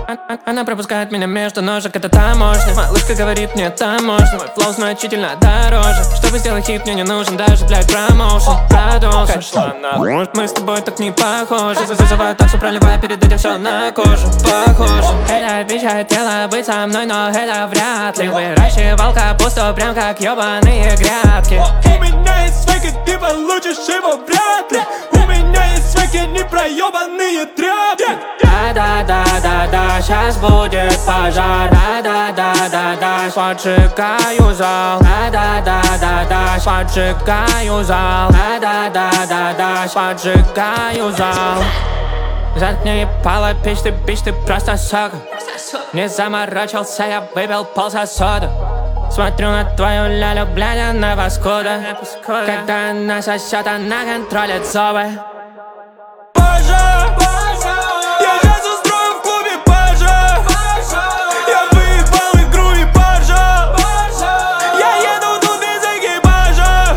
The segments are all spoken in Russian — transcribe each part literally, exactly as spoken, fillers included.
Она пропускает меня между ножек, это таможня. Малышка говорит мне, там можно. Мой флоу значительно дороже. Чтобы сделать хит, мне не нужен даже, блядь, промоушен. Продолжим. Может, мы с тобой так не похожи. Зазываю так, что проливая перед этим все на кожу. Похоже. Это обещает тело быть со мной, но это вряд ли. Выращивал капусту прям как ебаные грядки. У меня есть свеки, ты получишь его вряд ли. У меня есть свеки, не проебанные тряпки. Да-да-да-да-да, сейчас будет пожар. Да-да-да-да-да, поджигаю зал. Да-да-да-да-да, поджигаю зал. Да-да-да-да-да, поджигаю зал. Заднее ебало, пич ты, бич ты просто сок. Не заморочился, я выпил полсосода. Смотрю на твою лялю, глядя на паскуда. Когда она сосет, она контролит зубы. Пожар, я сейчас устрою в клубе пожар. Я выебал игру и пожар. Я еду тут без экипажа.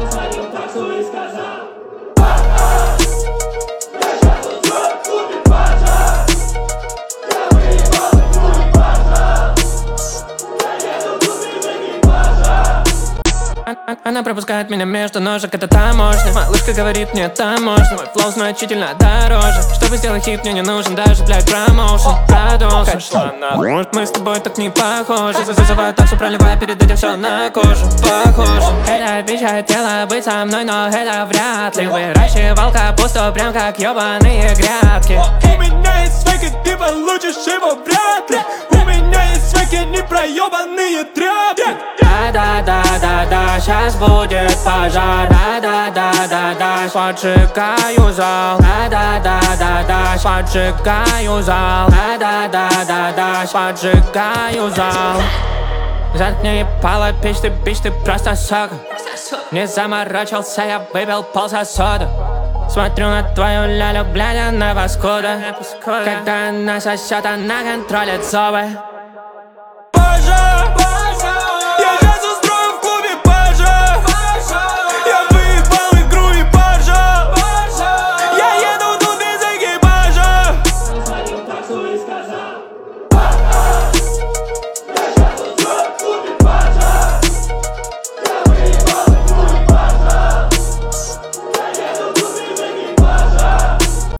Она пропускает меня между ножек, это таможня. Малышка говорит мне, там можно. Мой флоу значительно дороже. Чтобы сделать хит, мне не нужен даже, блядь, промоушен. Продолжим. Может, мы с тобой так не похожи. Зазываю так, что проливая перед этим все на кожу. Похоже. Это обещает тело быть со мной, но это вряд ли. Выращивал капусту прям как ебаные грядки. У меня есть свеки, ты получишь его вряд ли. У меня есть свеки, не проебанные тряпки. Да-да-да-да-да, сейчас будет пожар. Да-да-да-да-да, поджигаю зал. Да-да-да-да-да, поджигаю зал. Да-да-да-да-да, поджигаю зал. Заднее ебало, пич ты, бич ты просто сок. Не заморочился, я выпил полсосода. Смотрю на твою лялю, глядя на паскуда. Когда она сосет, она контролит зубы.